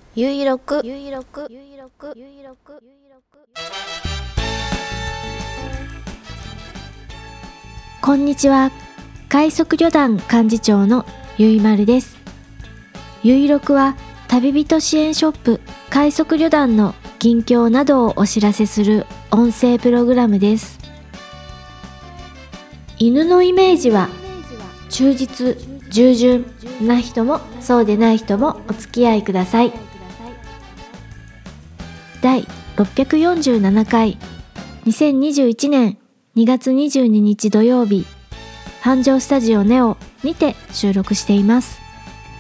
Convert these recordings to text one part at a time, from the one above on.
ゆいろくこんにちは。快速旅団幹事長のゆいまるです。ゆいろくは旅人支援ショップ快速旅団の近況などをお知らせする音声プログラムです。犬のイメージは忠実、従順な人もそうでない人もお付き合いください。第647回2021年2月22日土曜日、繁盛スタジオネオにて収録しています。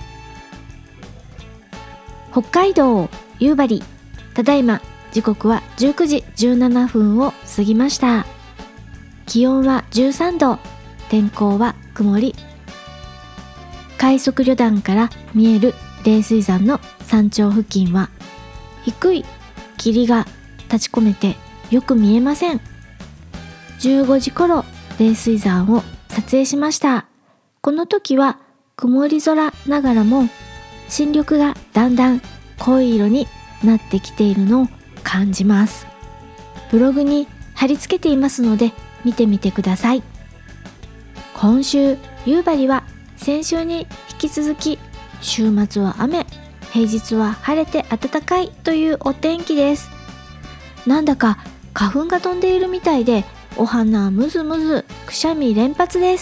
北海道夕張、ただいま時刻は19時17分を過ぎました。気温は13度、天候は曇り。快速旅団から見える冷水山の山頂付近は低い霧が立ち込めてよく見えません。15時頃冷水山を撮影しました。この時は曇り空ながらも新緑がだんだん濃い色になってきているのを感じます。ブログに貼り付けていますので見てみてください。今週夕張は先週に引き続き週末は雨、平日は晴れて暖かいというお天気です。なんだか花粉が飛んでいるみたいでお花むずむず、くしゃみ連発です。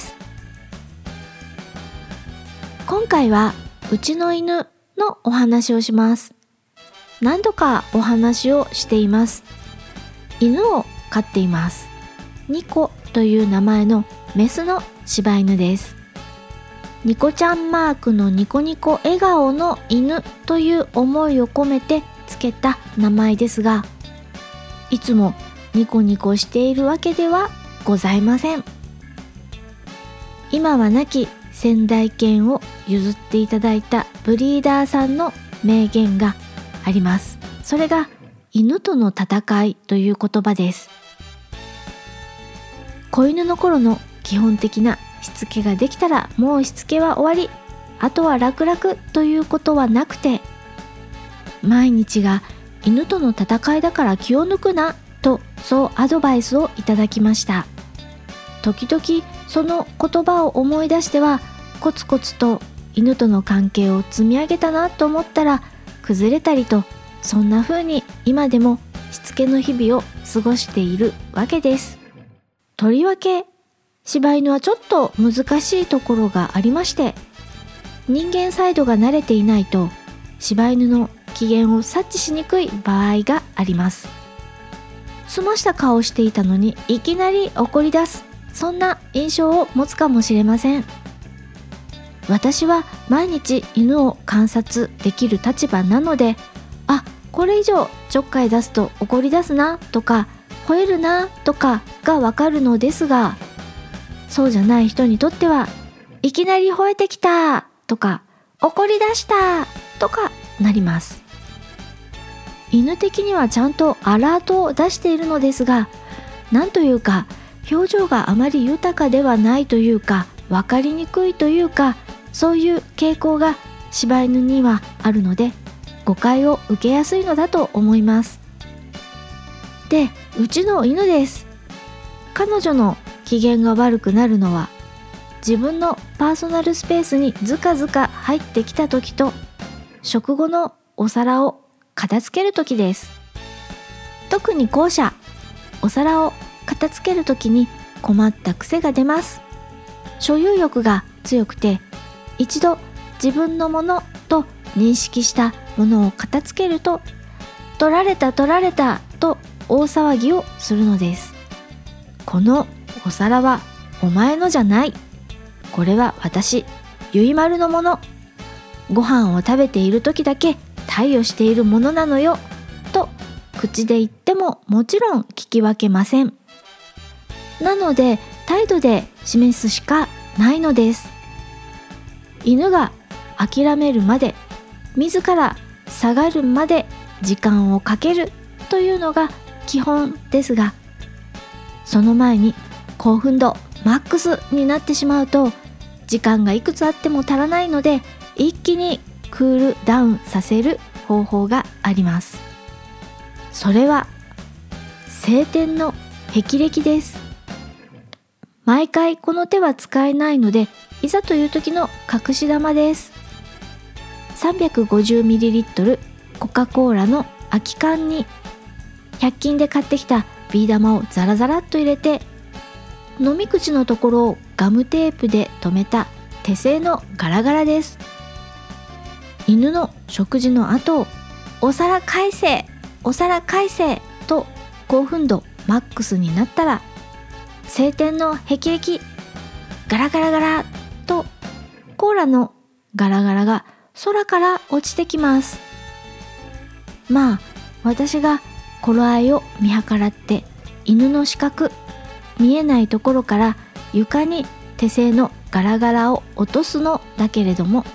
今回はうちの犬のお話をします。何度かお話をしています。犬を飼っています。ニコという名前のメスの柴犬です。ニコちゃんマークのニコニコ笑顔の犬という思いを込めてつけた名前ですが、いつもニコニコしているわけではございません。今は亡き先代犬を譲っていただいたブリーダーさんの名言があります。それが犬との戦いという言葉です。子犬の頃の基本的なしつけができたらもうしつけは終わり、あとは楽々ということはなくて、毎日が犬との戦いだから気を抜くなとそうアドバイスをいただきました。時々その言葉を思い出してはコツコツと犬との関係を積み上げたなと思ったら崩れたりと、そんな風に今でもしつけの日々を過ごしているわけです。とりわけ柴犬はちょっと難しいところがありまして、人間サイドが慣れていないと柴犬の機嫌を察知しにくい場合があります。澄ました顔をしていたのにいきなり怒り出す、そんな印象を持つかもしれません。私は毎日犬を観察できる立場なので、これ以上ちょっかい出すと怒り出すなとか吠えるなとかがわかるのですが、そうじゃない人にとってはいきなり吠えてきたとか怒り出したとかなります。犬的にはちゃんとアラートを出しているのですが、なんというか表情があまり豊かではないというか、分かりにくいというか、そういう傾向が柴犬にはあるので誤解を受けやすいのだと思います。で、うちの犬です。彼女の機嫌が悪くなるのは自分のパーソナルスペースにずかずか入ってきた時と食後のお皿を片付ける時です。特に後者、お皿を片付ける時に困った癖が出ます。所有欲が強くて、一度自分のものと認識したものを片付けると取られたと大騒ぎをするのです。このお皿はお前のじゃない、これは私ゆいまるのもの、ご飯を食べている時だけ貸与しているものなのよと口で言ってももちろん聞き分けません。なので態度で示すしかないのです。犬が諦めるまで、自ら下がるまで時間をかけるというのが基本ですが、その前に興奮度マックスになってしまうと時間がいくつあっても足らないので、一気にクールダウンさせる方法があります。それは晴天の霹靂です。毎回この手は使えないので、いざという時の隠し玉です。350ml コカ・コーラの空き缶に100均で買ってきたビー玉をザラザラっと入れて、飲み口のところをガムテープで留めた手製のガラガラです。犬の食事の後、お皿返せお皿返せと興奮度マックスになったら、晴天の霹靂ガラガラガラとコーラのガラガラが空から落ちてきます。まあ私が頃合いを見計らって犬の視覚見えないところから床に手製のガラガラを落とすのだけれども、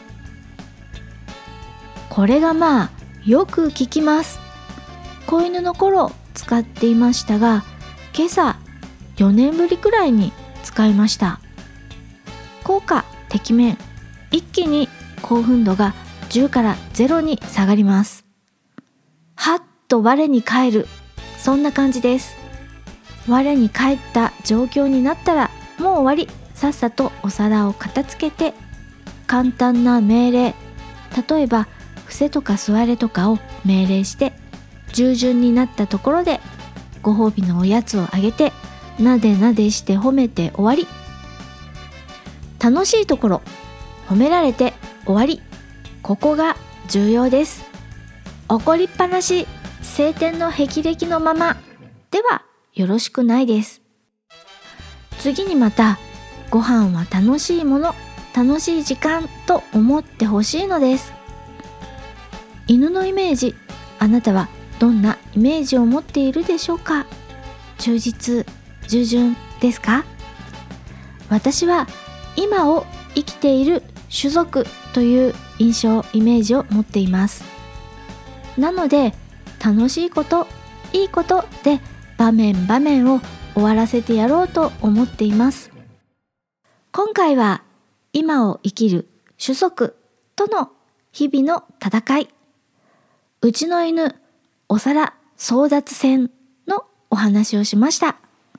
これがまあよく効きます。子犬の頃使っていましたが、今朝4年ぶりくらいに使いました。効果てきめん、一気に興奮度が10から0に下がります。はっと我に返る、そんな感じです。我に返った状況になったらもう終わり、さっさとお皿を片付けて、簡単な命令、例えば伏せとか座れとかを命令して、従順になったところでご褒美のおやつをあげて、なでなでして褒めて終わり。楽しいところ褒められて終わり、ここが重要です。怒りっぱなし晴天の霹靂のままではよろしくないです。次にまたご飯は楽しいもの、楽しい時間と思ってほしいのです。犬のイメージ、あなたはどんなイメージを持っているでしょうか？忠実、従順ですか？私は今を生きている種族という印象、イメージを持っています。なので楽しいこと、いいことで場面場面を終わらせてやろうと思っています。今回は今を生きる種族との日々の戦い、うちの犬お皿争奪戦のお話をしました。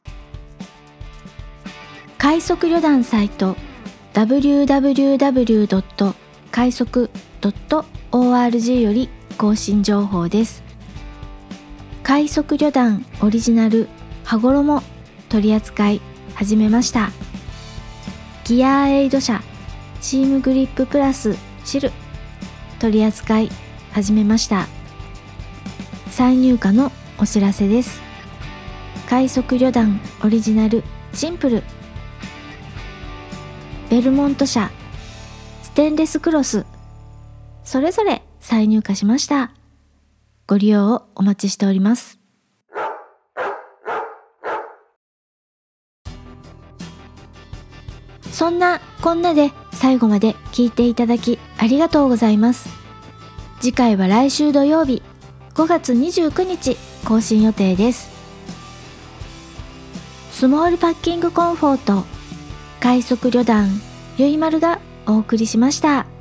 快速旅団サイト www. 快速 .org より更新情報です。快速旅団オリジナル羽衣取り扱い始めました。ギアエイド社シームグリッププラスシル取り扱い始めました。再入荷のお知らせです。快速旅団オリジナルシンプル、ベルモント社ステンレスクロス、それぞれ再入荷しました。ご利用をお待ちしております。そんなこんなで最後まで聞いていただきありがとうございます。次回は来週土曜日5月29日更新予定です。スモールパッキングコンフォート快速旅団ゆいまるがお送りしました。